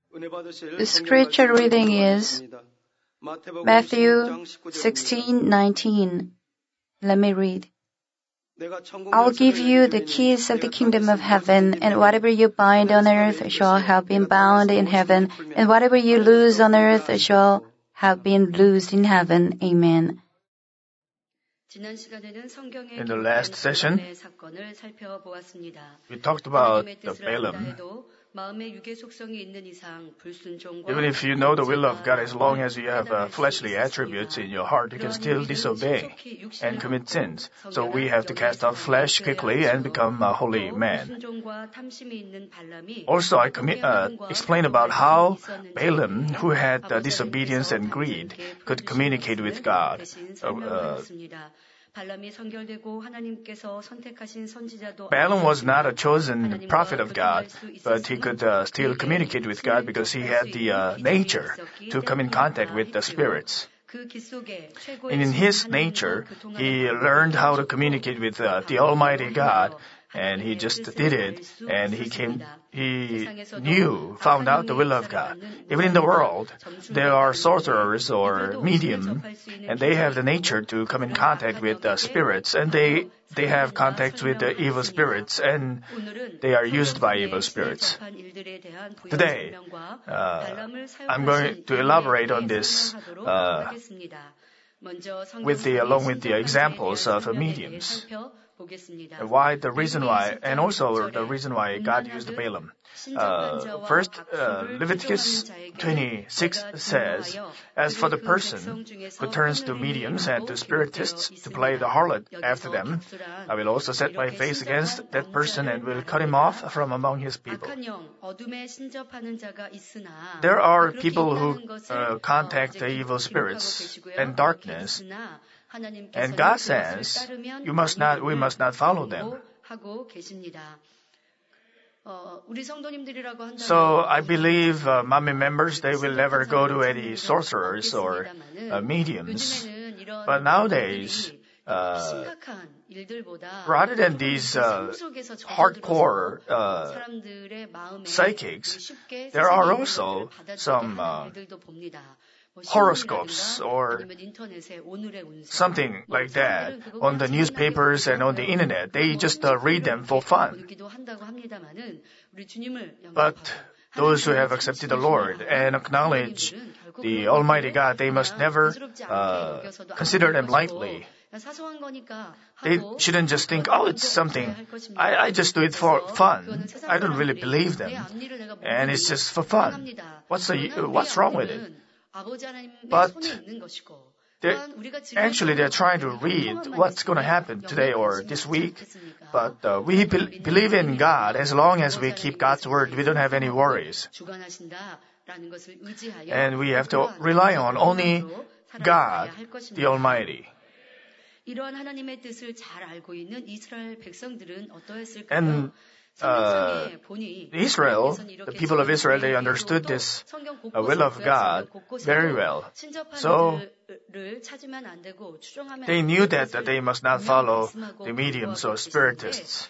The scripture reading is Matthew 16:19. Let me read. I'll give you the keys of the kingdom of heaven, and whatever you bind on earth shall have been bound in heaven, and whatever you loose on earth shall have been loosed in heaven. Amen. In the last session, we talked about the Balaam. Even if you know the will of God, as long as you have fleshly attributes in your heart, you can still disobey and commit sins. So we have to cast off flesh quickly and become a holy man. Also, I explained about how Balaam, who had disobedience and greed, could communicate with God. Balaam was not a chosen prophet of God, but he could still communicate with God because he had the nature to come in contact with the spirits. And in his nature, he learned how to communicate with the Almighty God, and he just did it, and he found out the will of God. Even in the world, there are sorcerers or medium, and they have the nature to come in contact with the spirits, and they have contacts with the evil spirits, and they are used by evil spirits. Today, I'm going to elaborate on this along with the examples of mediums. The reason why God used Balaam. First, Leviticus 26 says, as for the person who turns to mediums and to spiritists to play the harlot after them, I will also set my face against that person and will cut him off from among his people. There are people who contact the evil spirits and darkness, and God says, we must not follow them. So I believe Manmin members, they will never go to any sorcerers or mediums. But nowadays, rather than these hardcore psychics, there are also some horoscopes or something like that on the newspapers and on the internet. They just read them for fun. But those who have accepted the Lord and acknowledge the Almighty God, they must never consider them lightly. They shouldn't just think, it's something. I just do it for fun. I don't really believe them. And it's just for fun. What's wrong with it? But they're trying to read what's going to happen today or this week. But we believe in God. As long as we keep God's word, we don't have any worries. And we have to rely on only God, the Almighty. And Israel, the people of Israel, they understood this will of God very well. So they knew that they must not follow the mediums or spiritists.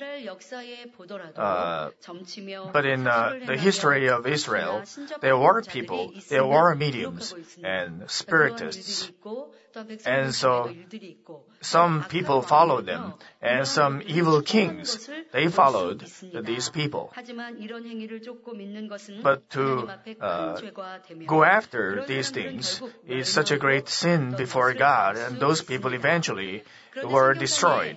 But in the history of Israel, there were people, there were mediums and spiritists. And so some people followed them, and some evil kings, they followed these people. But to go after these things is such a great sin before God, and those people eventually were destroyed.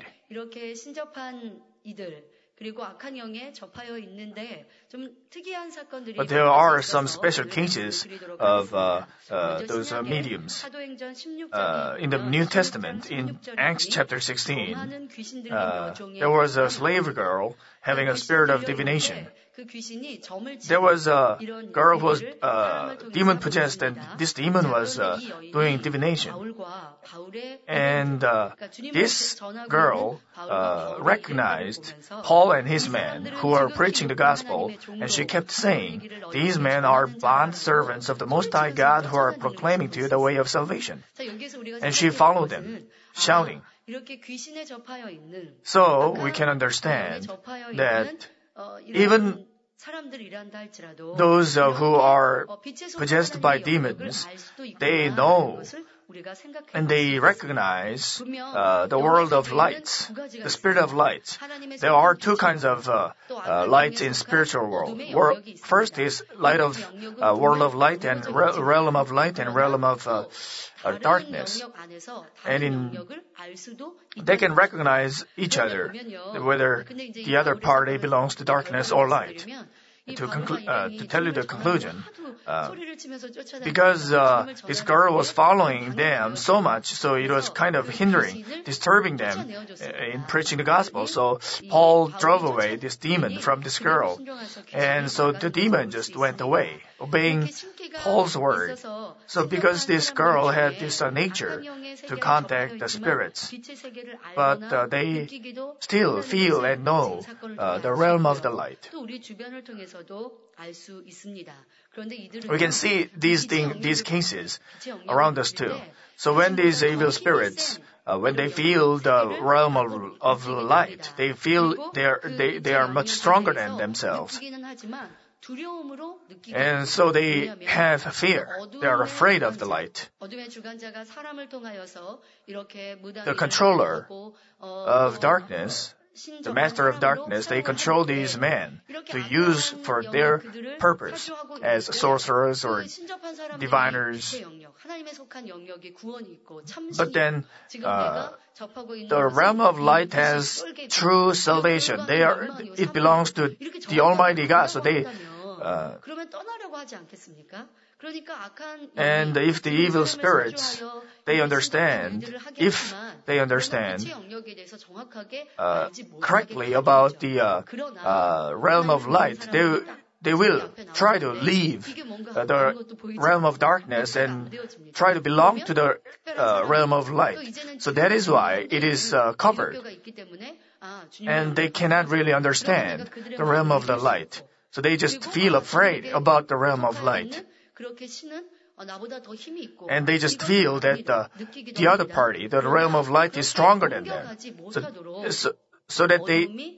But there are some special cases of those mediums. In the New Testament, in Acts chapter 16, there was a slave girl having a spirit of divination. There was a girl who was demon-possessed, and this demon was doing divination. And this girl recognized Paul and his men who were preaching the gospel, and she kept saying, "These men are bond servants of the Most High God who are proclaiming to you the way of salvation." And she followed them, shouting. So we can understand that even those who are possessed by demons, they know and they recognize the world of light, the spirit of light. There are two kinds of light in spiritual world. First is light of world of light and realm of light and realm of darkness. And they can recognize each other, whether the other party belongs to darkness or light. To tell you the conclusion, because this girl was following them so much, so it was kind of disturbing them in preaching the gospel. So Paul drove away this demon from this girl. And so the demon just went away, obeying Paul's word. So because this girl had this nature to contact the spirits, but they still feel and know the realm of the light. We can see these cases around us too. So when these evil spirits, when they feel the realm of light, they feel they are much stronger than themselves. And so they have fear. They are afraid of the light. The controller of darkness, the master of darkness, they control these men to use for their purpose as sorcerers or diviners. But then the realm of light has true salvation. It belongs to the Almighty God. So and if the evil spirits, if they understand correctly about the realm of light, they will try to leave the realm of darkness and try to belong to the realm of light. So that is why it is covered. And they cannot really understand the realm of the light. So they just feel afraid about the realm of light. And they just feel that the other party, the realm of light, is stronger than them. So that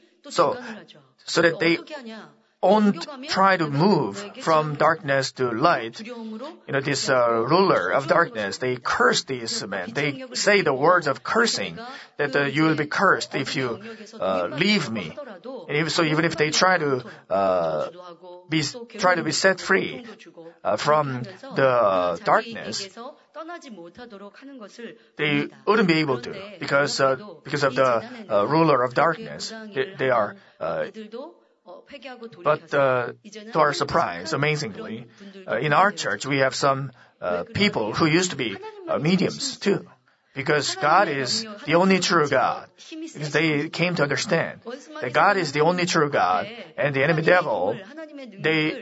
they won't try to move from darkness to light. This ruler of darkness, they curse these men. They say the words of cursing, that you will be cursed if you leave me. And so even if they try to be set free from the darkness, they wouldn't be able to because of the ruler of darkness. They are. But to our surprise, amazingly, in our church we have some people who used to be mediums too. Because God is the only true God. Because they came to understand that God is the only true God, and the enemy devil, they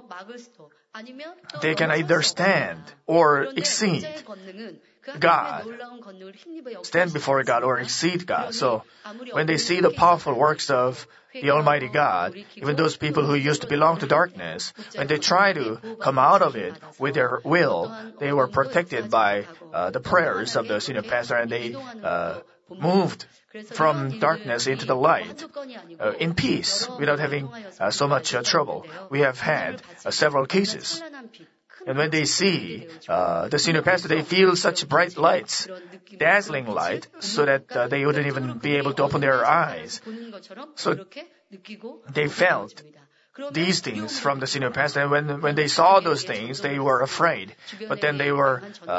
can either stand or exceed God, stand before God or exceed God. So when they see the powerful works of the Almighty God, even those people who used to belong to darkness, when they try to come out of it with their will, they were protected by the prayers of the senior pastor, and they moved from darkness into the light in peace without having so much trouble. We have had several cases. And when they see the senior pastor, they feel such bright lights, dazzling light, so that they wouldn't even be able to open their eyes. So they felt these things from the senior pastor. And when they saw those things, they were afraid. But then they heard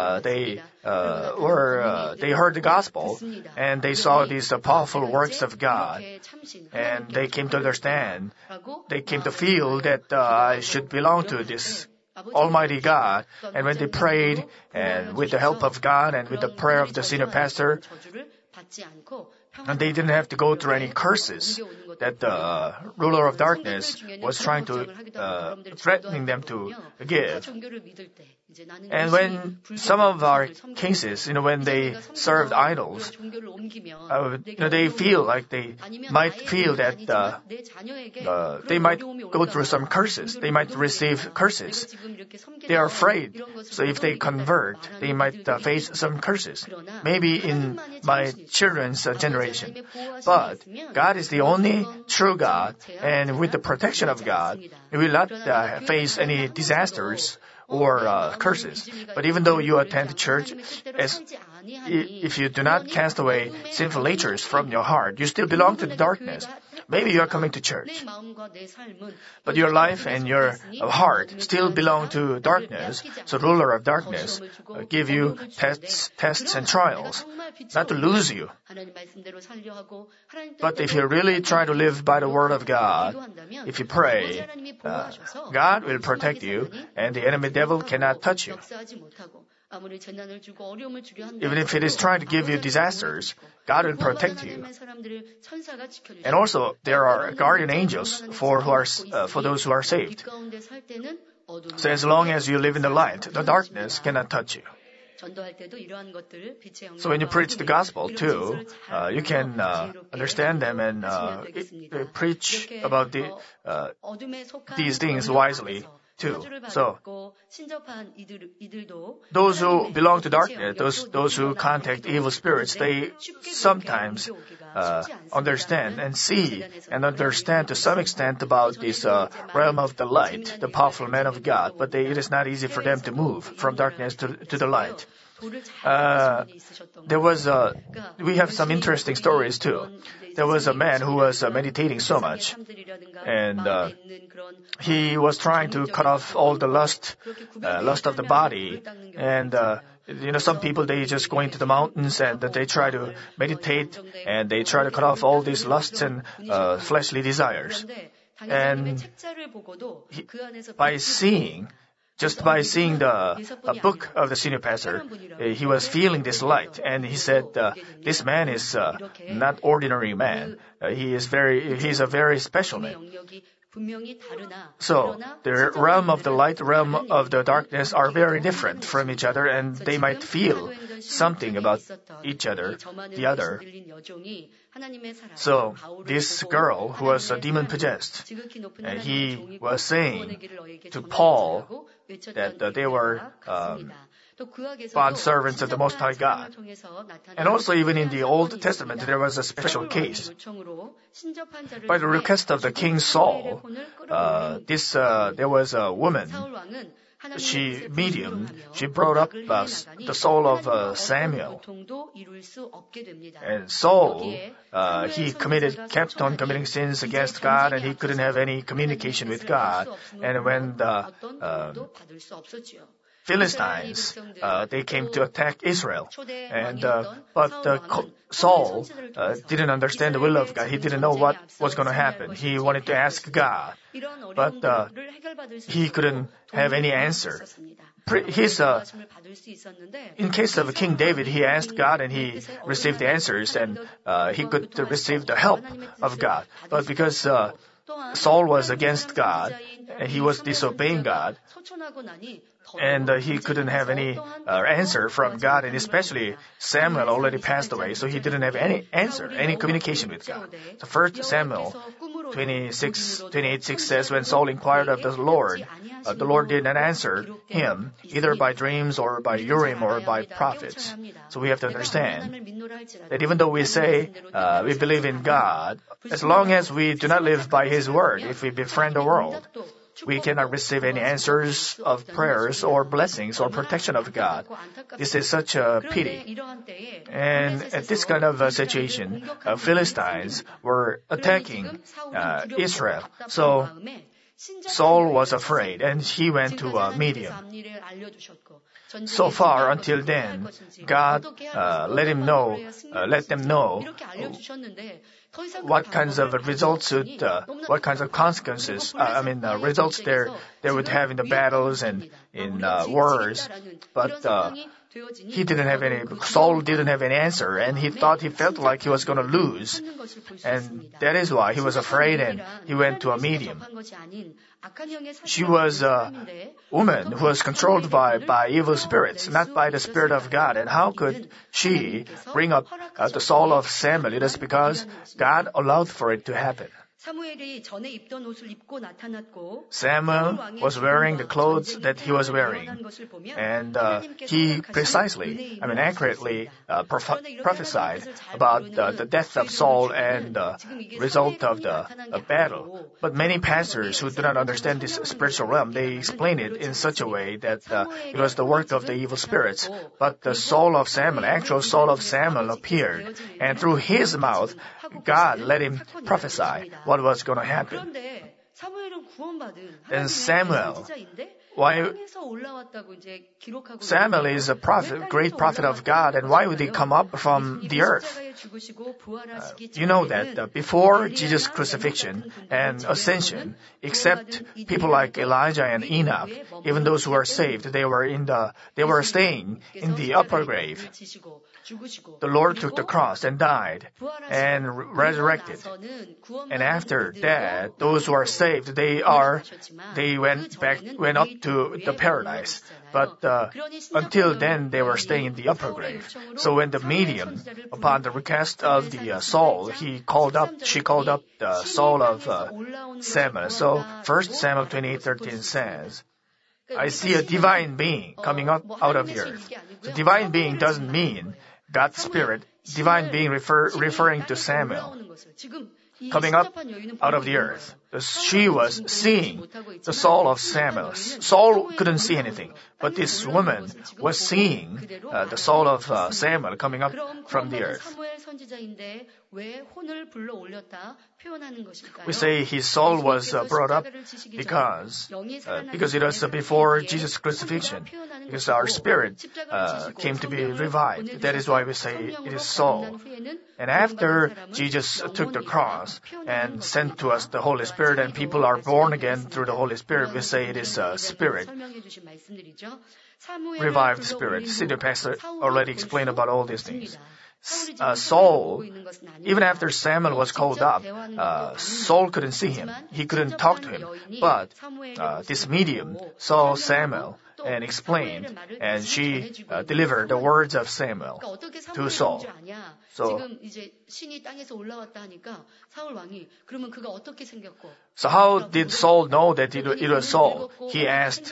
the gospel, and they saw these powerful works of God, and they came to understand. They came to feel that I should belong to this Almighty God. And when they prayed, and with the help of God and with the prayer of the senior pastor, and they didn't have to go through any curses that the ruler of darkness was trying to threatening them to give. And when some of our cases, when they served idols, they feel like they might feel that they might go through some curses. They might receive curses. They are afraid. So if they convert, they might face some curses. Maybe in my children's generation, generation. But God is the only true God, and with the protection of God, you will not face any disasters or curses. But even though you attend church, if you do not cast away sinful natures from your heart, you still belong to the darkness. Maybe you are coming to church, but your life and your heart still belong to darkness. So ruler of darkness give you tests and trials, not to lose you. But if you really try to live by the word of God, if you pray, God will protect you, and the enemy devil cannot touch you. Even if it is trying to give you disasters, God will protect you. And also, there are guardian angels for those who are saved. So as long as you live in the light, the darkness cannot touch you. So when you preach the gospel too, you can understand them and preach about these things wisely too. So those who belong to darkness, those who contact evil spirits, they sometimes understand and see and understand to some extent about this realm of the light, the powerful man of God, but it is not easy for them to move from darkness to the light. We have some interesting stories too. There was a man who was meditating so much, and he was trying to cut off all the lust of the body. And some people, they just go into the mountains and they try to meditate and they try to cut off all these lusts and fleshly desires. And by seeing the book of the senior pastor, he was feeling this light, and he said, this man is not ordinary man. He's a very special man. So, the realm of the light, realm of the darkness are very different from each other, and they might feel something about each other, the other. So, this girl who was demon-possessed, he was saying to Paul that they were bondservants of the Most High God. And also even in the Old Testament, there was a special case. By the request of the King Saul, there was a woman, she brought up the soul of Samuel. And Saul, he kept on committing sins against God, and he couldn't have any communication with God. And when the Philistines, they came to attack Israel. But Saul didn't understand the will of God. He didn't know what was going to happen. He wanted to ask God, but he couldn't have any answer. In case of King David, he asked God and he received the answers, and he could receive the help of God. But because Saul was against God, and he was disobeying God, and he couldn't have any answer from God, and especially Samuel already passed away, so he didn't have any answer, any communication with God. So 1 Samuel 28:6 says, when Saul inquired of the Lord did not answer him, either by dreams or by Urim or by prophets. So we have to understand that even though we say we believe in God, as long as we do not live by His word, if we befriend the world, we cannot receive any answers of prayers or blessings or protection of God. This is such a pity. And at this kind of situation, Philistines were attacking Israel. So Saul was afraid, and he went to a medium. So far, until then, God let them know what kinds of results what kinds of consequences, results they would have in the battles and in wars. But Saul didn't have any answer, and he felt like he was going to lose. And that is why he was afraid, and he went to a medium. She was a woman who was controlled by evil spirits, not by the Spirit of God. And how could she bring up the soul of Samuel? It is because God allowed for it to happen. Samuel was wearing the clothes that he was wearing. And he precisely, accurately prophesied about the death of Saul and the result of the battle. But many pastors who do not understand this spiritual realm, they explain it in such a way that it was the work of the evil spirits. But the soul of Samuel, actual soul of Samuel appeared. And through his mouth, God let him prophesy what was going to happen. Then Samuel is a prophet, great prophet of God, and why would he come up from the earth? You know that before Jesus' crucifixion and ascension, except people like Elijah and Enoch, even those who were saved, they were staying in the upper grave. The Lord took the cross and died and resurrected. And after that, those who are saved, they went up to the paradise. But until then, they were staying in the upper grave. So when the medium, upon the request of the soul, she called up the soul of Samuel. So 1 Samuel 28:13 says, I see a divine being coming up out of the earth. So divine being doesn't mean God's Spirit. Divine being referring to Samuel coming up out of the earth. She was seeing the soul of Samuel. Saul couldn't see anything, but this woman was seeing the soul of Samuel coming up from the earth. We say his soul was brought up because it was before Jesus' crucifixion, because our spirit came to be revived. That is why we say it is soul. And after Jesus took the cross and sent to us the Holy Spirit, and people are born again through the Holy Spirit, we say it is a spirit, revived spirit. Senior pastor already explained about all these things. Saul, even after Samuel was called up, Saul couldn't see him. He couldn't talk to him. But this medium saw Samuel and explained, and she delivered the words of Samuel to Saul. So how did Saul know that it was Saul? He asked,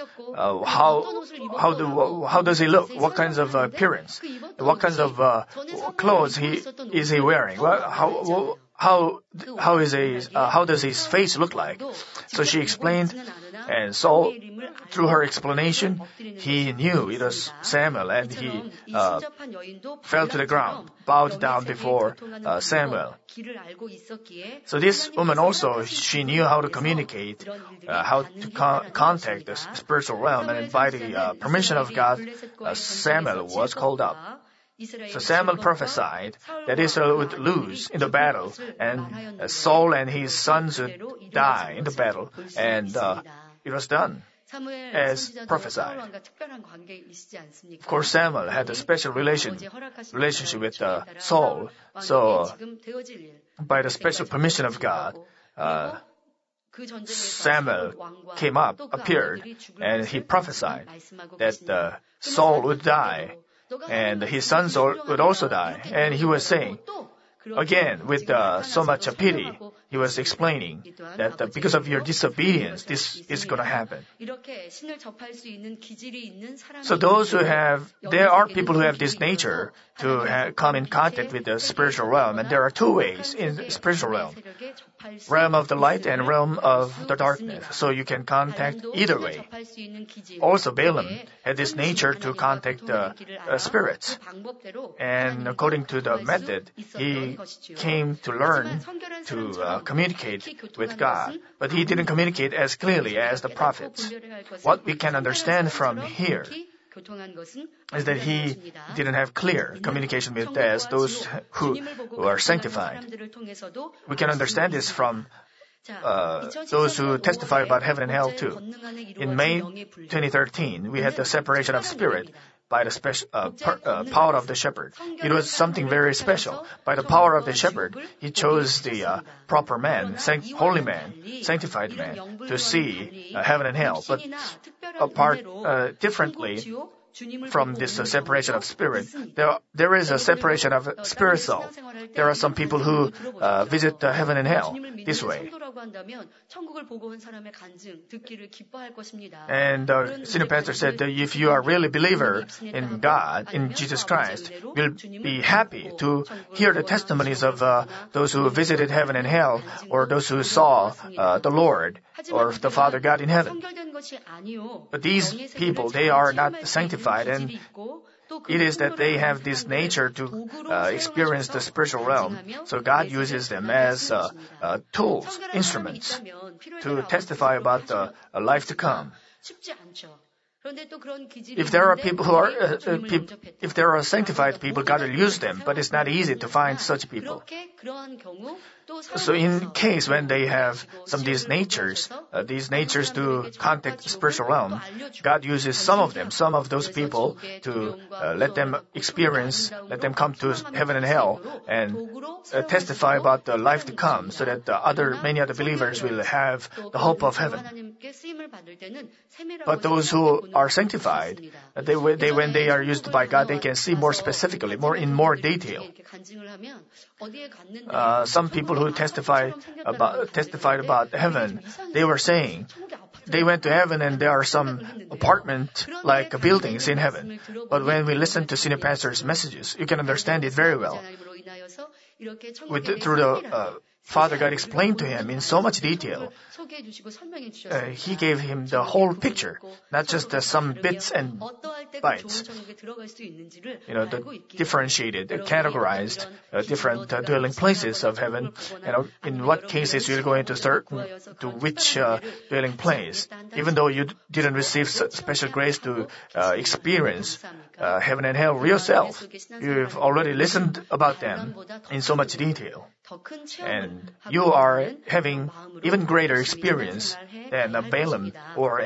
how does he look? What kinds of appearance? What kinds of clothes is he wearing? How does his face look like? So she explained, and Saul, through her explanation, he knew it was Samuel, and he fell to the ground, bowed down before Samuel. So this woman also, she knew how to communicate, how to contact the spiritual realm, and by the permission of God, Samuel was called up. So Samuel prophesied that Israel would lose in the battle, and Saul and his sons would die in the battle, and it was done as prophesied. Of course, Samuel had a special relationship with Saul, so by the special permission of God, Samuel appeared, and he prophesied that Saul would die, and his sons would also die. And he was saying, again, with so much pity, he was explaining that because of your disobedience, this is going to happen. So there are people who have this nature to come in contact with the spiritual realm, and there are two ways in the spiritual realm of the light and realm of the darkness. So you can contact either way. Also, Balaam had this nature to contact the spirits, and according to the method, he came to learn to communicate with God, but he didn't communicate as clearly as the prophets. What we can understand from here is that he didn't have clear communication with those who are sanctified. We can understand this from those who testify about heaven and hell too. In May 2013, we had the separation of spirit by the special power of the shepherd. It was something very special. By the power of the shepherd, he chose the proper man, holy man, sanctified man, to see heaven and hell. But differently, from this separation of spirit. There is a separation of spirit soul. There are some people who visit heaven and hell this way. And senior pastor said that if you are really a believer in God, in Jesus Christ, you'll be happy to hear the testimonies of those who visited heaven and hell, or those who saw the Lord or the Father God in heaven. But these people, they are not sanctified, and it is that they have this nature to experience the spiritual realm. So God uses them as tools, instruments, to testify about the life to come. If there are people who are, if there are sanctified people, God will use them, but it's not easy to find such people. So in case when they have some of these natures to contact the spiritual realm, God uses some of those people to let them experience, let them come to heaven and hell and testify about the life to come, so that many other believers will have the hope of heaven. But those who are sanctified, when they are used by God, they can see more specifically, in more detail. Some people who testified about heaven, they were saying they went to heaven and there are some apartment-like buildings in heaven. But when we listen to senior pastor's messages, you can understand it very well. Through the Father God explained to him in so much detail. He gave him the whole picture, not just some bits and bytes. The differentiated, categorized different dwelling places of heaven. In what cases you're going to which dwelling place. Even though you didn't receive special grace to experience heaven and hell yourself, you've already listened about them in so much detail. And you are having even greater experience than Balaam or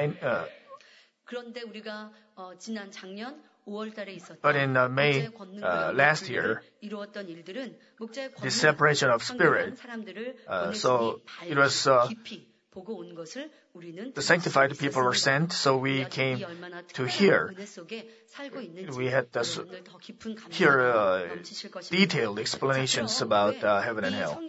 but in May last year, the separation of spirit, so it was the sanctified people were sent, so we came to hear. We had to hear detailed explanations about heaven and hell.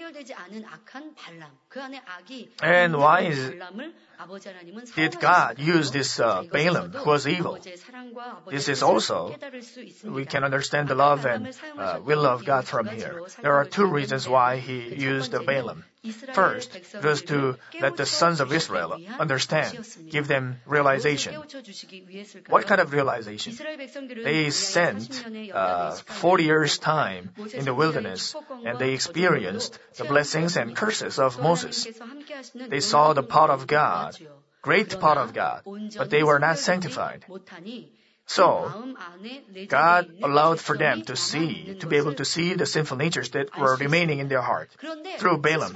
And why did God use this Balaam, who was evil? This is also, we can understand the love and will of God from here. There are two reasons why He used Balaam. First, it was to let the sons of Israel understand, give them realization. What kind of realization? They spent 40 years' time in the wilderness, and they experienced the blessings and curses of Moses. They saw the power of God, great power of God, but they were not sanctified. So, God allowed for them to be able to see the sinful natures that were remaining in their heart through Balaam.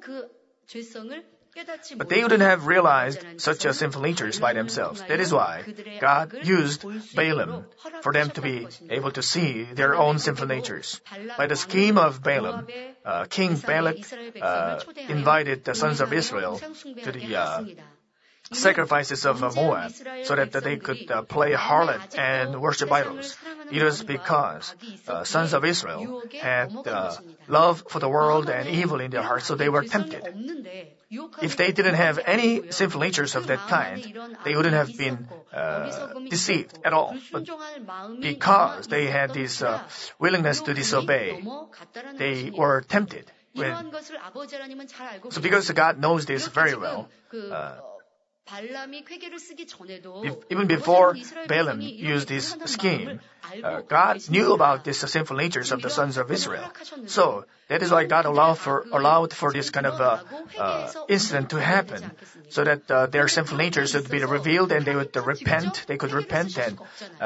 But they wouldn't have realized such sinful natures by themselves. That is why God used Balaam for them to be able to see their own sinful natures. By the scheme of Balaam, King Balak invited the sons of Israel to the sacrifices of Moab, so that they could play harlot and worship idols. It was because sons of Israel had love for the world and evil in their hearts, so they were tempted. If they didn't have any sinful natures of that kind, they wouldn't have been deceived at all. But because they had this willingness to disobey, they were tempted. So because God knows this very well, even before Balaam used this scheme, God knew about these sinful natures of the sons of Israel. So that is why God allowed for this kind of incident to happen, so that their sinful natures would be revealed and they would repent. They could repent and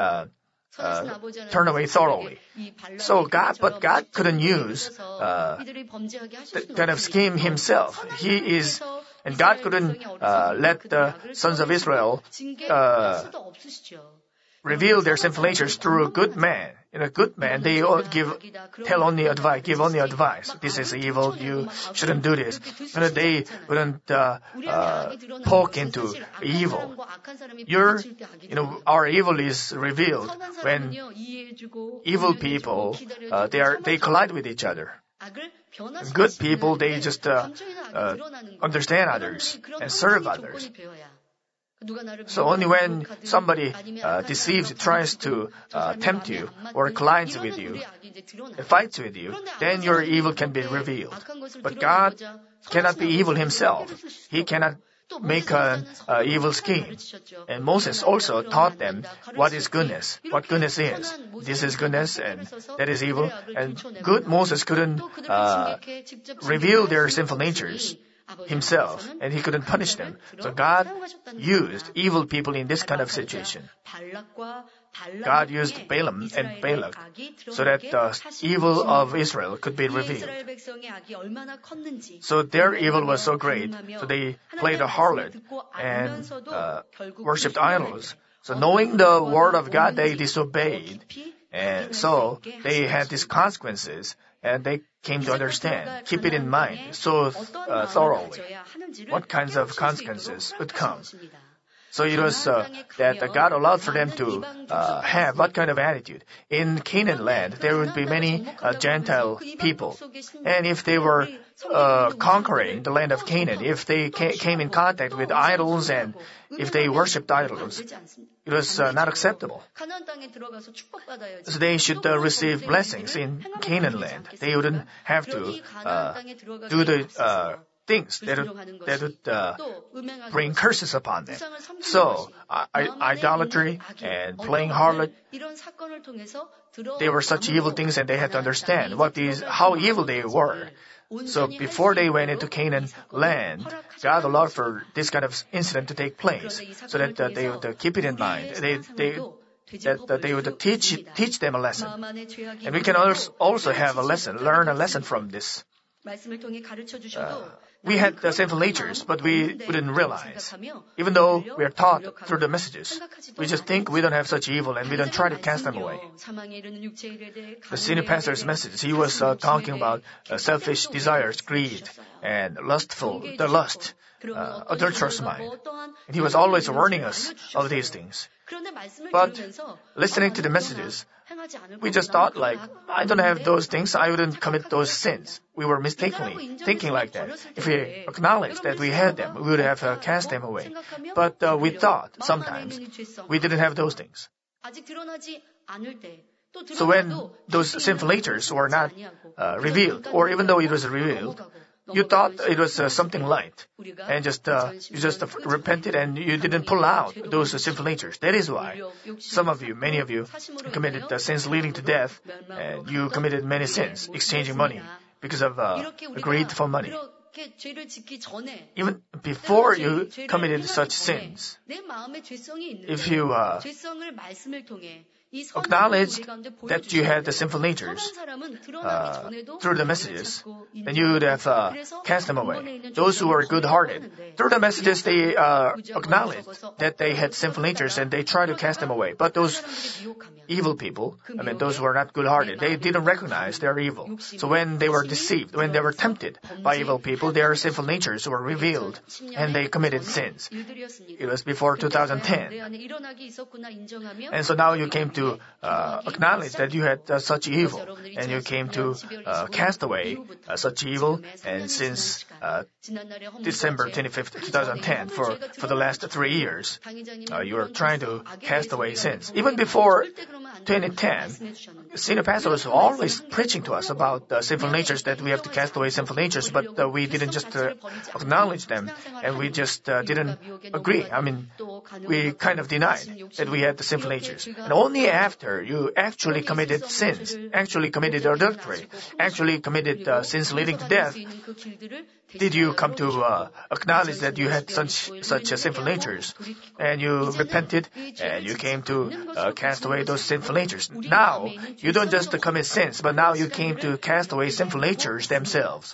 turn away thoroughly. So God couldn't use that kind of scheme Himself. And God couldn't let the sons of Israel reveal their sinful natures through a good man. In a good man, they all give only advice. This is evil. You shouldn't do this. And they wouldn't poke into evil. Our evil is revealed when evil people they collide with each other. Good people, they just understand others and serve others. So only when somebody deceives, tries to tempt you, or collides with you, fights with you, then your evil can be revealed. But God cannot be evil himself. He cannot make an evil scheme. And Moses also taught them what is goodness, what goodness is. This is goodness and that is evil. And good Moses couldn't reveal their sinful natures himself, and he couldn't punish them. So God used evil people in this kind of situation. God used Balaam and Balak so that the evil of Israel could be revealed. So their evil was so great, so they played a harlot and worshipped idols. So knowing the word of God, they disobeyed. And so they had these consequences, and they came to understand. Keep it in mind so thoroughly what kinds of consequences would come. So it was that God allowed for them to have what kind of attitude. In Canaan land, there would be many Gentile people. And if they were conquering the land of Canaan, if they came in contact with idols and if they worshipped idols, it was not acceptable. So they should receive blessings in Canaan land. They wouldn't have to do the things that would bring curses upon them. So, idolatry and playing harlot, they were such evil things, and they had to understand how evil they were. So before they went into Canaan land, God allowed for this kind of incident to take place, so that they would keep it in mind. They would teach them a lesson. And we can also have learn a lesson from this. We had the sinful natures, but we didn't realize. Even though we are taught through the messages, we just think we don't have such evil and we don't try to cast them away. The senior pastor's message, he was talking about selfish desires, greed, and the lust, adulterous mind. And he was always warning us of these things. But listening to the messages, we just thought I don't have those things, I wouldn't commit those sins. We were mistakenly thinking like that. If we acknowledged that we had them, we would have cast them away. But we thought sometimes we didn't have those things. So when those sinful natures were not revealed, or even though it was revealed, you thought it was something light, and you just repented and you didn't pull out those sinful natures. That is why many of you, committed sins leading to death, and you committed many sins, exchanging money because of greed for money. Even before you committed such sins, if you acknowledged that you had the sinful natures through the messages, then you would have cast them away. Those who were good-hearted, through the messages, they acknowledged that they had sinful natures and they tried to cast them away. But those evil people, those who are not good-hearted, they didn't recognize their evil. So when they were deceived, when they were tempted by evil people, their sinful natures were revealed and they committed sins. It was before 2010. And so now you came to acknowledge that you had such evil, and you came to cast away such evil. And since December 25th, 2010, for the last 3 years, you are trying to cast away sins. Even before 2010, Senior Pastor was always preaching to us about the sinful natures, that we have to cast away sinful natures, but we didn't just acknowledge them, and we just didn't agree. We kind of denied that we had the sinful natures. And only after you actually committed sins, actually committed adultery, actually committed sins leading to death, did you come to acknowledge that you had such sinful natures, and you repented, and you came to cast away those sinful natures. Now, you don't just commit sins, but now you came to cast away sinful natures themselves.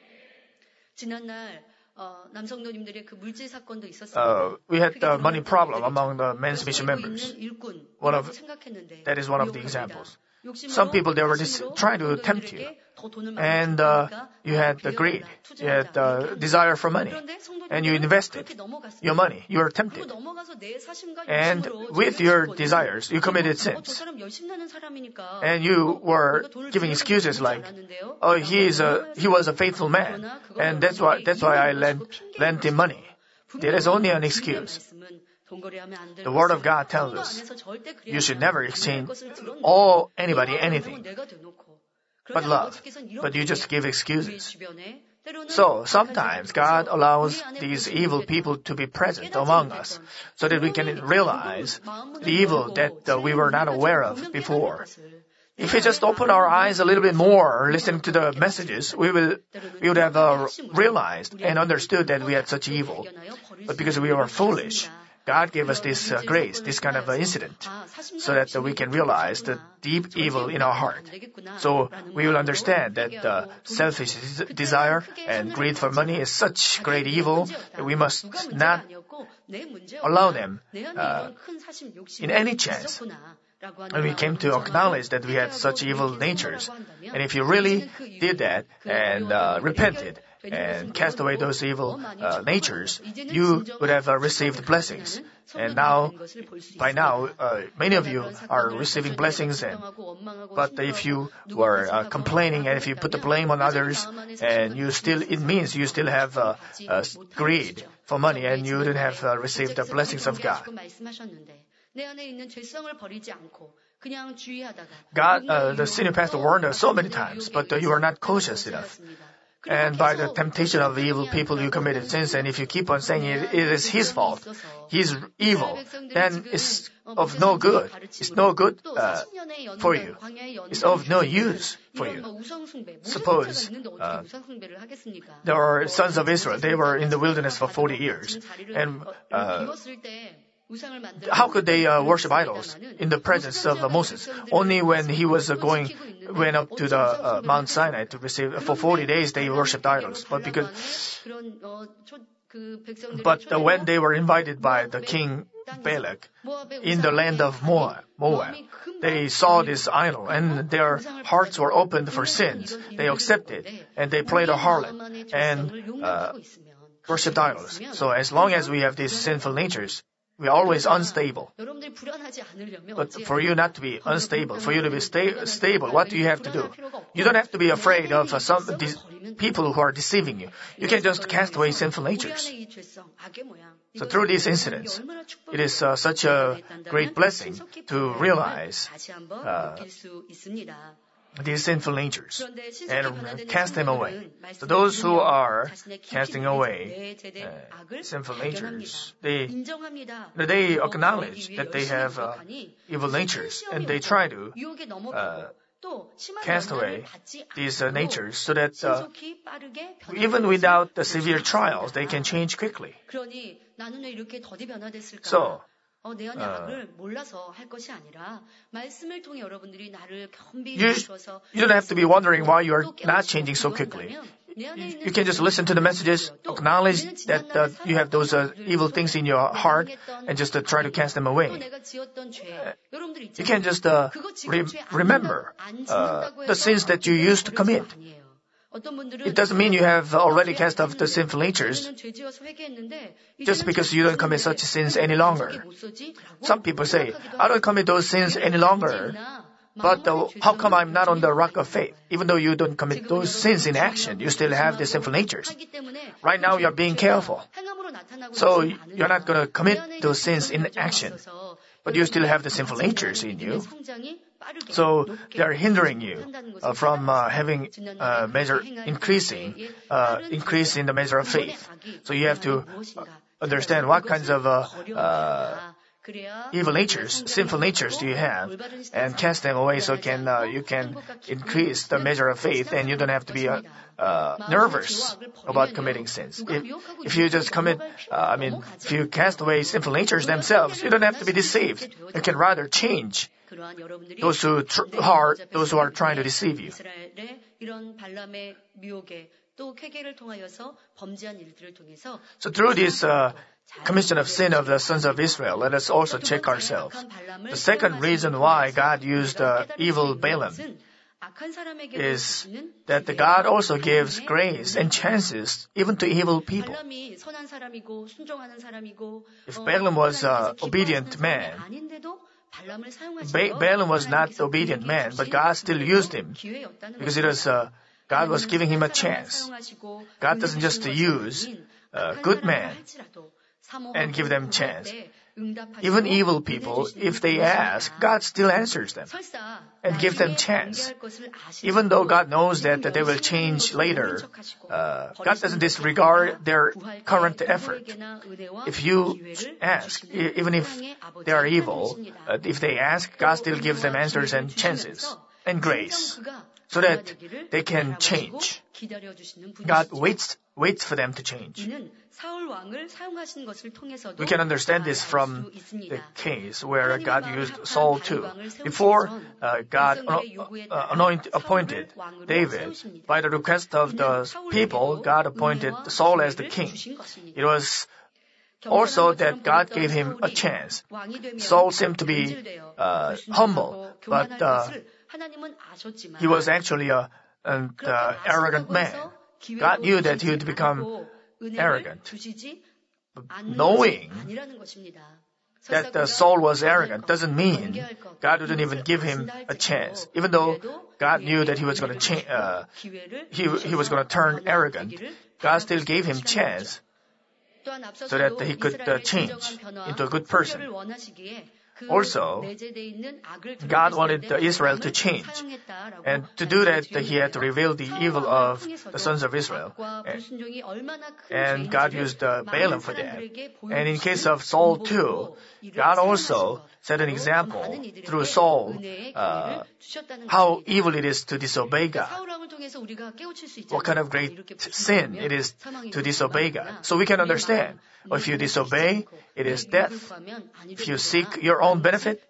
We had the money problem among the men's mission members. That is one of the examples. some people, they were trying to tempt you. And you had the greed, you had the desire for money, and you invested your money, you were tempted. And with your desires, you committed sins. And you were giving excuses like, oh, he was a faithful man, and that's why I lent him money. That is only an excuse. The Word of God tells us you should never exchange anybody anything but love, but you just give excuses. So sometimes God allows these evil people to be present among us so that we can realize the evil that we were not aware of before. If we just open our eyes a little bit more, listen to the messages, we would have realized and understood that we had such evil. But because we were foolish, God gave us this grace, this kind of incident, so that we can realize the deep evil in our heart. So we will understand that selfish desire and greed for money is such great evil that we must not allow them in any chance. And we came to acknowledge that we had such evil natures. And if you really did that and repented, and cast away those evil natures, you would have received blessings. And by now, many of you are receiving blessings. But if you were complaining and if you put the blame on others, and it means you still have greed for money and you didn't have received the blessings of God. The senior pastor warned us so many times, but you are not cautious enough. And by the temptation of evil people, you committed sins. And if you keep on saying it is his fault, he's evil, then it's of no good. It's no good for you. It's of no use for you. Suppose there are sons of Israel. They were in the wilderness for 40 years. And how could they worship idols in the presence of Moses? Only when he went up to the Mount Sinai to receive, for 40 days they worshipped idols. But when they were invited by the king Balak in the land of Moab, they saw this idol and their hearts were opened for sins. They accepted and they played a harlot and worshipped idols. So as long as we have these sinful natures, we are always unstable. But for you not to be unstable, for you to be stable, what do you have to do? You don't have to be afraid of some people who are deceiving you. You can just cast away sinful natures. So through these incidents, it is such a great blessing to realize these sinful natures and cast them away. So those who are casting away sinful natures, they acknowledge that they have evil natures and they try to cast away these natures so that even without the severe trials, they can change quickly. So, you don't have to be wondering why you are not changing so quickly. You can just listen to the messages, acknowledge that you have those evil things in your heart, and just try to cast them away. You can just remember the sins that you used to commit. It doesn't mean you have already cast off the sinful natures just because you don't commit such sins any longer. Some people say, I don't commit those sins any longer. But how come I'm not on the rock of faith? Even though you don't commit those sins in action, you still have the sinful natures. Right now you're being careful. So you're not going to commit those sins in action. But you still have the sinful natures in you. So they are hindering you from having increase in the measure of faith. So you have to understand what kinds of evil natures, sinful natures do you have, and cast them away so you can increase the measure of faith, and you don't have to be nervous about committing sins. If you just if you cast away sinful natures themselves, you don't have to be deceived. You can rather change those who are trying to deceive you. So through this commission of sin of the sons of Israel, let us also check ourselves. The second reason why God used evil Balaam is that the God also gives grace and chances even to evil people. If Balaam was an obedient man, Balaam was not the obedient man, but God still used him because it was God was giving him a chance. God doesn't just use a good man and give them a chance. Even evil people, if they ask, God still answers them and give them chance. Even though God knows that they will change later, God doesn't disregard their current effort. If you ask, even if they are evil, if they ask, God still gives them answers and chances and grace so that they can change. God waits for them to change. We can understand this from the case where God used Saul too. Before God appointed David, by the request of the people, God appointed Saul as the king. It was also that God gave him a chance. Saul seemed to be humble, but he was actually an arrogant man. God knew that he would become arrogant. Knowing that Saul was arrogant doesn't mean God wouldn't even give him a chance. Even though God knew that he was going to change, he was going to turn arrogant, God still gave him chance so that he could change into a good person. Also, God wanted Israel to change. And to do that, he had to reveal the evil of the sons of Israel. And God used Balaam for that. And in case of Saul too, God also set an example through Saul how evil it is to disobey God. What kind of great sin it is to disobey God. So we can understand. If you disobey, it is death. If you seek your own benefit,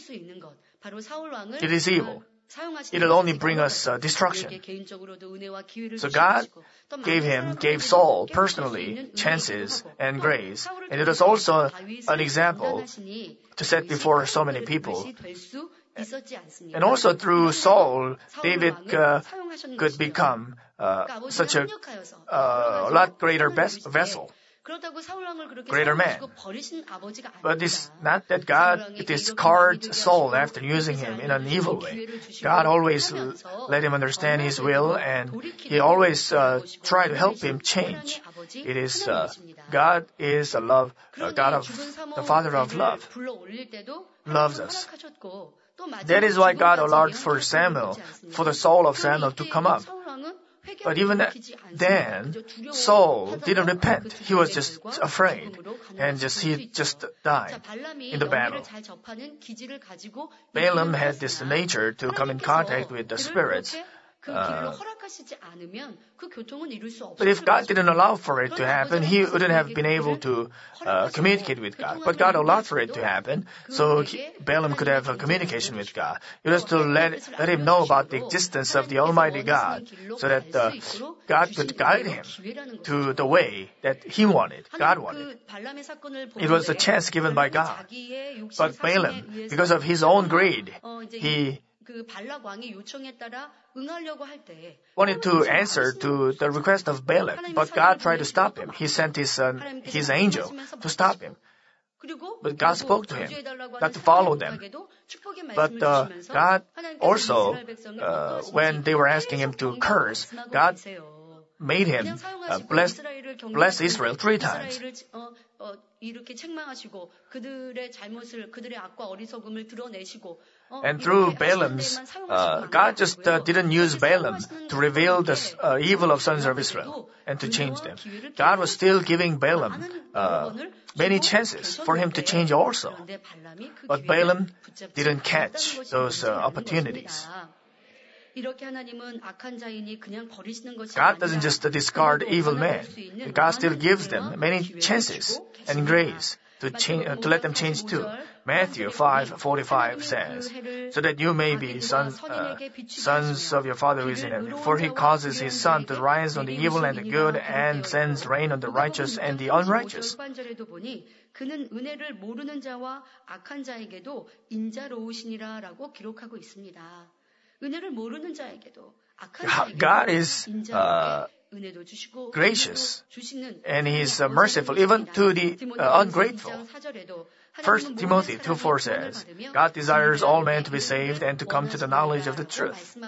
it is evil. It will only bring us destruction. So God gave Saul personally chances and grace. And it was also an example to set before so many people. And also through Saul, David could become such a lot greater vessel. Greater man. But it's not that God discards Saul after using him in an evil way. God always let him understand his will, and he always try to help him change. It is God is a love, God of the Father of love, loves us. That is why God allowed for the soul of Samuel to come up. But even then, Saul didn't repent. He was just afraid. And he just died in the battle. Balaam had this nature to come in contact with the spirits. But if God didn't allow for it to happen, he wouldn't have been able to communicate with God. But God allowed for it to happen, so Balaam could have a communication with God. It was to let him know about the existence of the Almighty God, so that God could guide him to the way that God wanted. It was a chance given by God. But Balaam, because of his own greed, he wanted to answer to the request of Balak, but God tried to stop him. He sent his angel to stop him. But God spoke to him not to follow them. But God also, when they were asking him to curse, God made him bless Israel 3 times. And through Balaam's, God just didn't use Balaam to reveal the evil of sons of Israel and to change them. God was still giving Balaam many chances for him to change also. But Balaam didn't catch those opportunities. God doesn't just discard evil men. God still gives them many chances and grace. to let them change too. Matthew 5:45 says, so that you may be sons of your Father who is in heaven. For he causes his sun to rise on the evil and the good and sends rain on the righteous and the unrighteous. 그는 은혜를 모르는 자와 악한 자에게도 인자로우시니라라고 기록하고 있습니다. 은혜를 모르는 자에게도 악한 God is gracious and He is merciful even to the ungrateful. 1 Timothy 2:4 says, God desires all men to be saved and to come to the knowledge of the truth.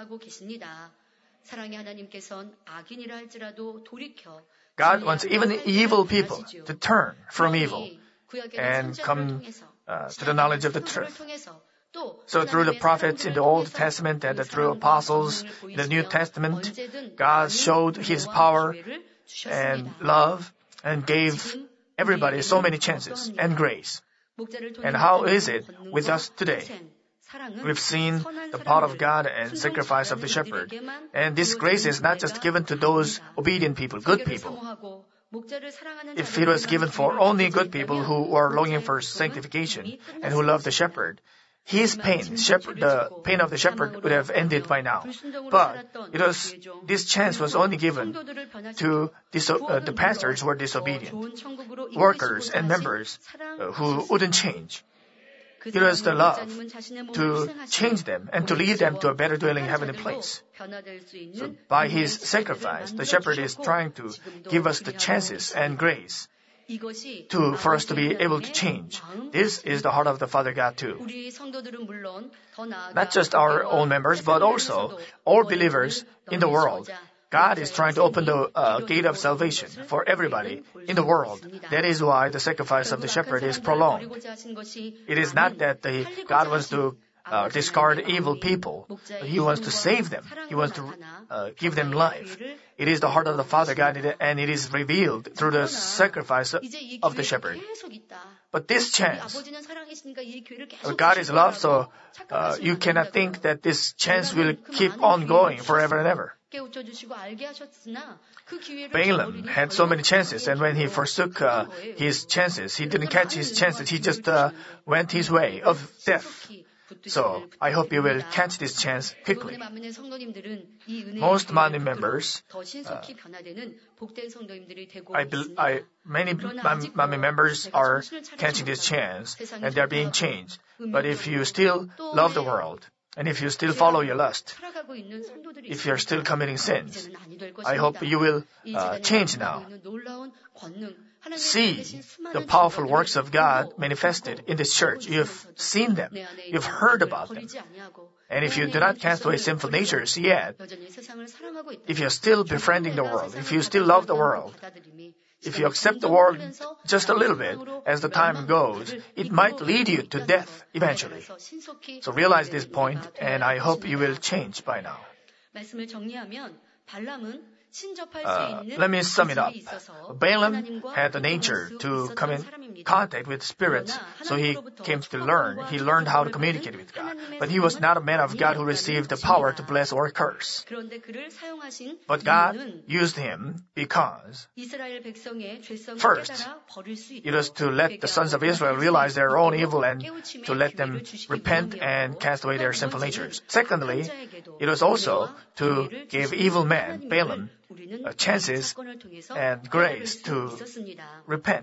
God wants even evil people to turn from evil and come to the knowledge of the truth. So through the prophets in the Old Testament and through apostles in the New Testament, God showed His power and love and gave everybody so many chances and grace. And how is it with us today? We've seen the power of God and sacrifice of the shepherd. And this grace is not just given to those obedient people, good people. If it was given for only good people who are longing for sanctification and who love the shepherd, his pain, the pain of the shepherd would have ended by now. But this chance was only given to the pastors who were disobedient, workers and members who wouldn't change. It was the love to change them and to lead them to a better dwelling heavenly place. So by His sacrifice, the shepherd is trying to give us the chances and grace for us to be able to change. This is the heart of the Father God too. Not just our own members, but also all believers in the world. God is trying to open the gate of salvation for everybody in the world. That is why the sacrifice of the shepherd is prolonged. It is not that God wants to discard evil people. He wants to save them. He wants to give them life. It is the heart of the Father God, and it is revealed through the sacrifice of the shepherd. But this chance, God is love, so you cannot think that this chance will keep on going forever and ever. Balaam had so many chances, and when he forsook his chances, he didn't catch his chances. He just went his way of death. So I hope you will catch this chance quickly. Most Manmin members, many Manmin members are catching this chance, and they are being changed. But if you still love the world, and if you still follow your lust, if you're still committing sins, I hope you will change now. See the powerful works of God manifested in this church. You've seen them. You've heard about them. And if you do not cast away sinful natures yet, if you're still befriending the world, if you still love the world, if you accept the world just a little bit as the time goes, it might lead you to death eventually. So realize this point, and I hope you will change by now. Let me sum it up. Balaam had the nature to come in contact with spirits, so he came to learn. He learned how to communicate with God. But he was not a man of God who received the power to bless or curse. But God used him because, first, it was to let the sons of Israel realize their own evil and to let them repent and cast away their sinful natures. Secondly, it was also to give evil men, Balaam, chances and grace to repent.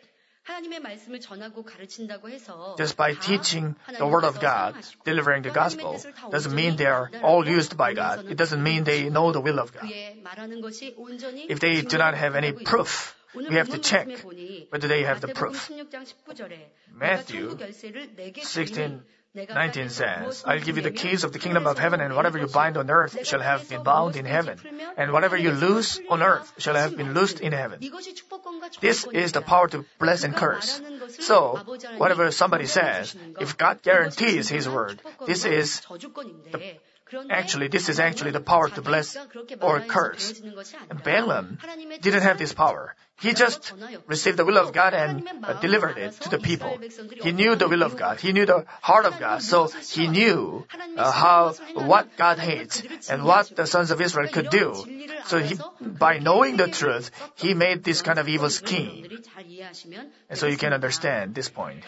Just by teaching the Word of God, delivering the gospel, doesn't mean they are all used by God. It doesn't mean they know the will of God. If they do not have any proof, we have to check whether they have the proof. Matthew 16:19 says, I'll give you the keys of the kingdom of heaven, and whatever you bind on earth shall have been bound in heaven, and whatever you loose on earth shall have been loosed in heaven. This is the power to bless and curse. So, whatever somebody says, if God guarantees His word, this is actually the power to bless or curse. And Balaam didn't have this power. He just received the will of God and delivered it to the people. He knew the will of God. He knew the heart of God. So he knew what God hates and what the sons of Israel could do. So by knowing the truth, he made this kind of evil scheme. And so you can understand this point.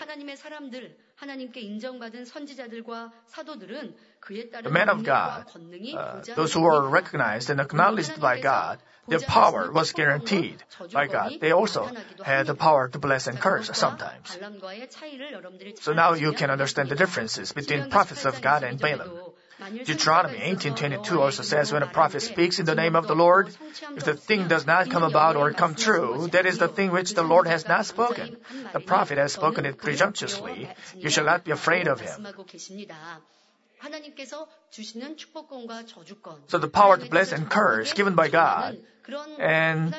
The men of God, those who were recognized and acknowledged by God, their power was guaranteed by God. They also had the power to bless and curse sometimes. So now you can understand the differences between prophets of God and Balaam. Deuteronomy 18:22 also says, when a prophet speaks in the name of the Lord, if the thing does not come about or come true, that is the thing which the Lord has not spoken. The prophet has spoken it presumptuously. You shall not be afraid of him. So the power to bless and curse given by God, and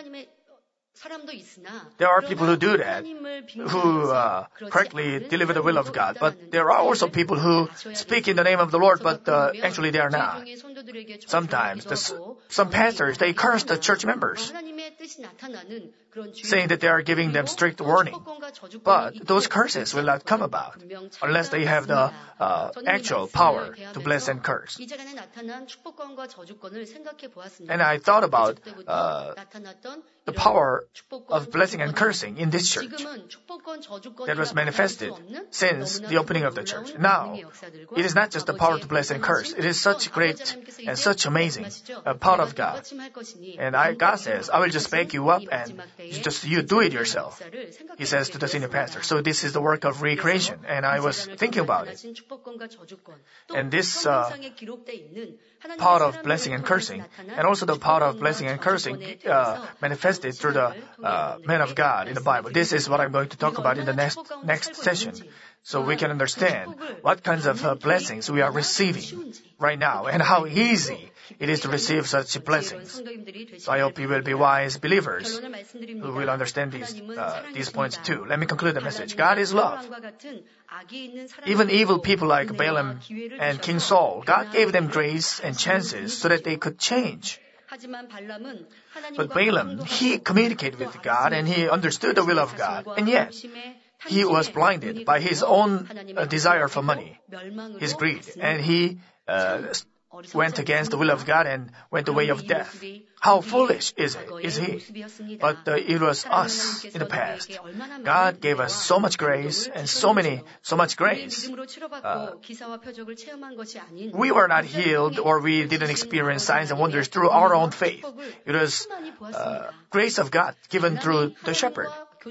there are people who do that, who correctly deliver the will of God. But there are also people who speak in the name of the Lord, but actually they are not. Sometimes some pastors, they curse the church members, saying that they are giving them strict warning. But those curses will not come about unless they have the actual power to bless and curse. And I thought about the power of blessing and cursing in this church that was manifested since the opening of the church. Now, it is not just the power to bless and curse. It is such great and such amazing power of God. And God says, I will just back you up and you do it yourself. He says to the senior pastor. So this is the work of recreation. And I was thinking about it. And this power of blessing and cursing, and also the power of blessing and cursing manifested through the men of God in the Bible. This is what I'm going to talk about in the next session. So we can understand what kinds of blessings we are receiving right now and how easy it is to receive such blessings. So I hope you will be wise believers who will understand these points too. Let me conclude the message. God is love. Even evil people like Balaam and King Saul, God gave them grace and chances so that they could change. But Balaam, he communicated with God and he understood the will of God. And yet, he was blinded by his own desire for money, his greed. And he went against the will of God and went the way of death. How foolish is he? But it was us in the past. God gave us so much grace and so much grace. We were not healed or we didn't experience signs and wonders through our own faith. It was grace of God given through the shepherd.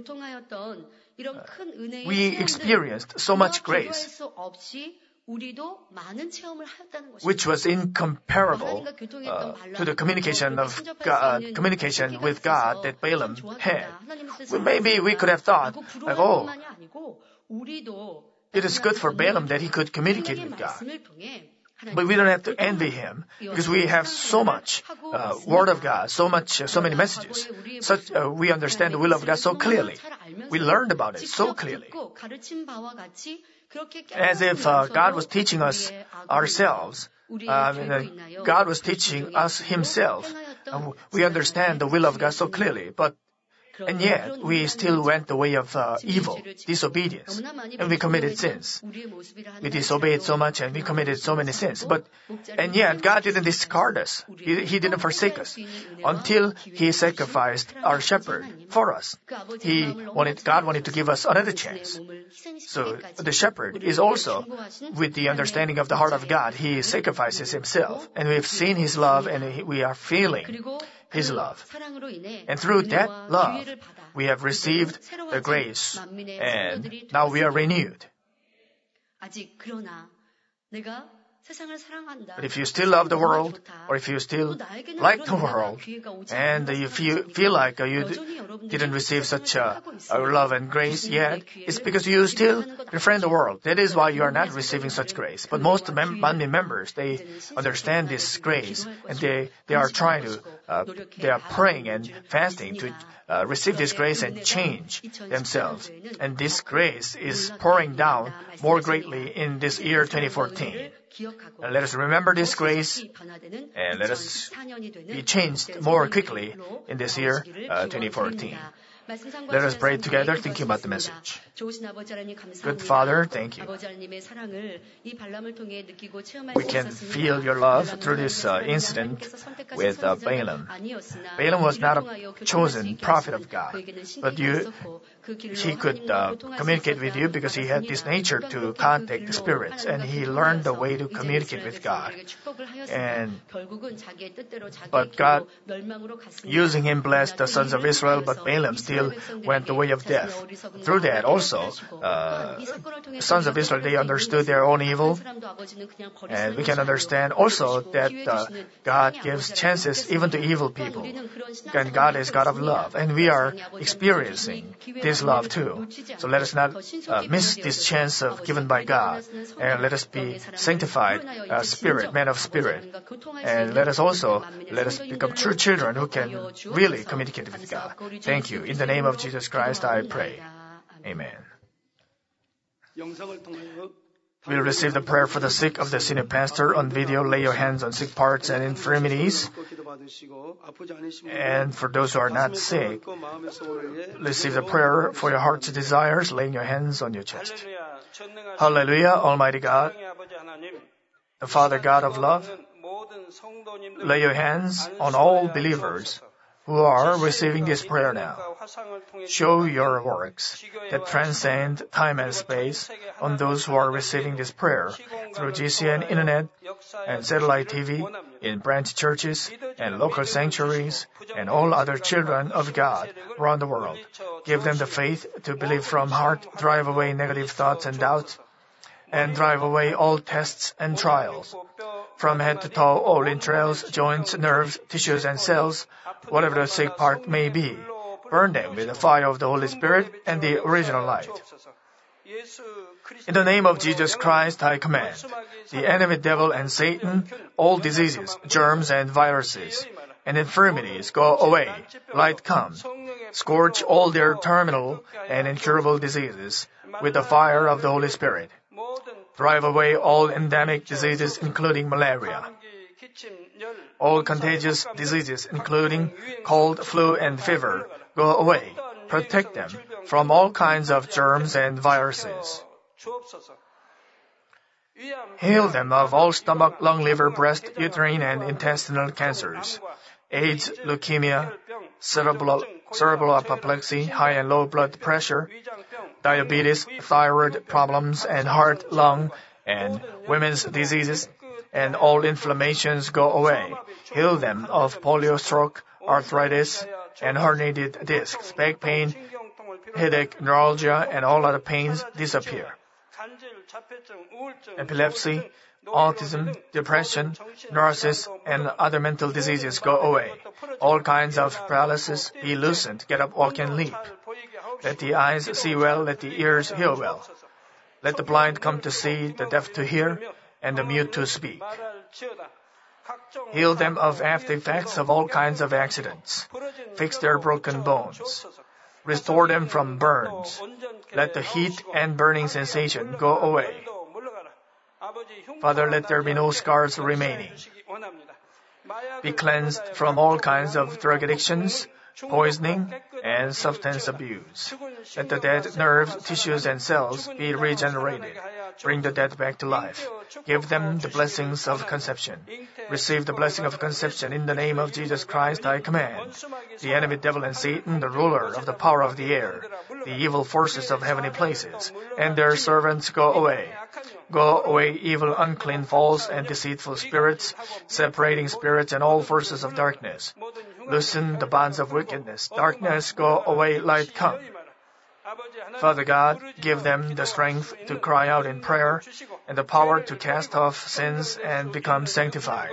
We experienced so much grace, which was incomparable to the communication with God that Balaam had. Maybe we could have thought, it is good for Balaam that he could communicate with God. But we don't have to envy him because we have so much Word of God, so many messages. We understand the will of God so clearly. We learned about it so clearly. As if God was teaching us ourselves. God was teaching us Himself. We understand the will of God so clearly, and yet we still went the way of evil, disobedience, and we committed sins. We disobeyed so much and we committed so many sins. And yet God didn't discard us. He didn't forsake us until He sacrificed our shepherd for us. God wanted to give us another chance. So the shepherd is also, with the understanding of the heart of God, He sacrifices Himself. And we've seen His love and we are feeling His love. And through that love, we have received the grace, and now we are renewed. But if you still love the world, or if you still like the world, and if you feel like you didn't receive such love and grace yet, it's because you still befriend the world. That is why you are not receiving such grace. But most Manmin members, they understand this grace, and they are trying to, they are praying and fasting to receive this grace and change themselves. And this grace is pouring down more greatly in this year 2014. Let us remember this grace and let us be changed more quickly in this year 2014. Let us pray together thinking about the message. Good Father, thank you. We can feel your love through this incident with Balaam. Balaam was not a chosen prophet of God, but he could communicate with you because he had this nature to contact the spirits, and he learned the way to communicate with God. But God, using him, blessed the sons of Israel, but Balaam still went the way of death. Through that also, sons of Israel, they understood their own evil, and we can understand also that God gives chances even to evil people. And God is God of love, and we are experiencing this love too. So let us not miss this chance given by God, and let us be sanctified spirit, men of spirit, and let us become true children who can really communicate with God. Thank you. In the name of Jesus Christ, I pray. Amen. We'll receive the prayer for the sick of the senior pastor on video. Lay your hands on sick parts and infirmities. And for those who are not sick, receive the prayer for your heart's desires, laying your hands on your chest. Hallelujah, Almighty God, the Father God of love, lay your hands on all believers who are receiving this prayer now. Show your works that transcend time and space on those who are receiving this prayer through GCN Internet and satellite TV, in branch churches and local sanctuaries, and all other children of God around the world. Give them the faith to believe from heart, drive away negative thoughts and doubts, and drive away all tests and trials. From head to toe, all entrails, joints, nerves, tissues, and cells, whatever the sick part may be, burn them with the fire of the Holy Spirit and the original light. In the name of Jesus Christ, I command the enemy devil and Satan, all diseases, germs, and viruses, and infirmities go away. Light come. Scorch all their terminal and incurable diseases with the fire of the Holy Spirit. Drive away all endemic diseases, including malaria. All contagious diseases, including cold, flu, and fever, go away. Protect them from all kinds of germs and viruses. Heal them of all stomach, lung, liver, breast, uterine, and intestinal cancers, AIDS, leukemia, cerebral apoplexy, high and low blood pressure, diabetes, thyroid problems, and heart, lung, and women's diseases, and all inflammations go away. Heal them of polio, stroke, arthritis, and herniated discs, back pain, headache, neuralgia, and all other pains disappear. Epilepsy, autism, depression, neurosis, and other mental diseases go away. All kinds of paralysis be loosened, get up, walk, and leap. Let the eyes see well, let the ears hear well. Let the blind come to see, the deaf to hear, and the mute to speak. Heal them of after effects of all kinds of accidents. Fix their broken bones. Restore them from burns. Let the heat and burning sensation go away. Father, let there be no scars remaining. Be cleansed from all kinds of drug addictions, poisoning, and substance abuse. Let the dead nerves, tissues, and cells be regenerated. Bring the dead back to life. Give them the blessings of conception. Receive the blessing of conception in the name of Jesus Christ, I command. The enemy devil and Satan, the ruler of the power of the air, the evil forces of heavenly places, and their servants go away. Go away, evil, unclean, false, and deceitful spirits, separating spirits and all forces of darkness. Loosen the bonds of wickedness. Darkness, go away, light come. Father God, give them the strength to cry out in prayer and the power to cast off sins and become sanctified.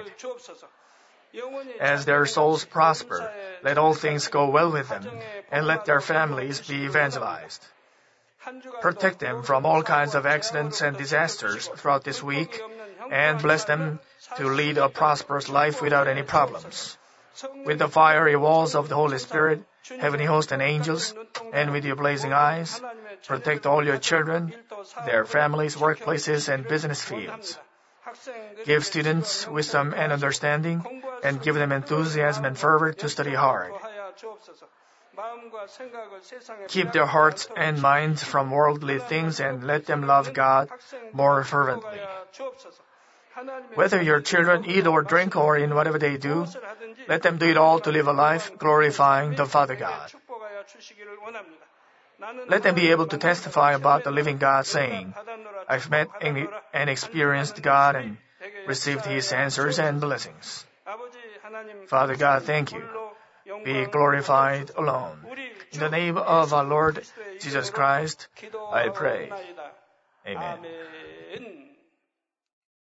As their souls prosper, let all things go well with them, and let their families be evangelized. Protect them from all kinds of accidents and disasters throughout this week, and bless them to lead a prosperous life without any problems. With the fiery walls of the Holy Spirit, heavenly hosts and angels, and with your blazing eyes, protect all your children, their families, workplaces, and business fields. Give students wisdom and understanding, and give them enthusiasm and fervor to study hard. Keep their hearts and minds from worldly things and let them love God more fervently. Whether your children eat or drink or in whatever they do, let them do it all to live a life glorifying the Father God. Let them be able to testify about the living God, saying, I've met and experienced God and received His answers and blessings. Father God, thank you. Be glorified alone. In the name of our Lord Jesus Christ, I pray. Amen.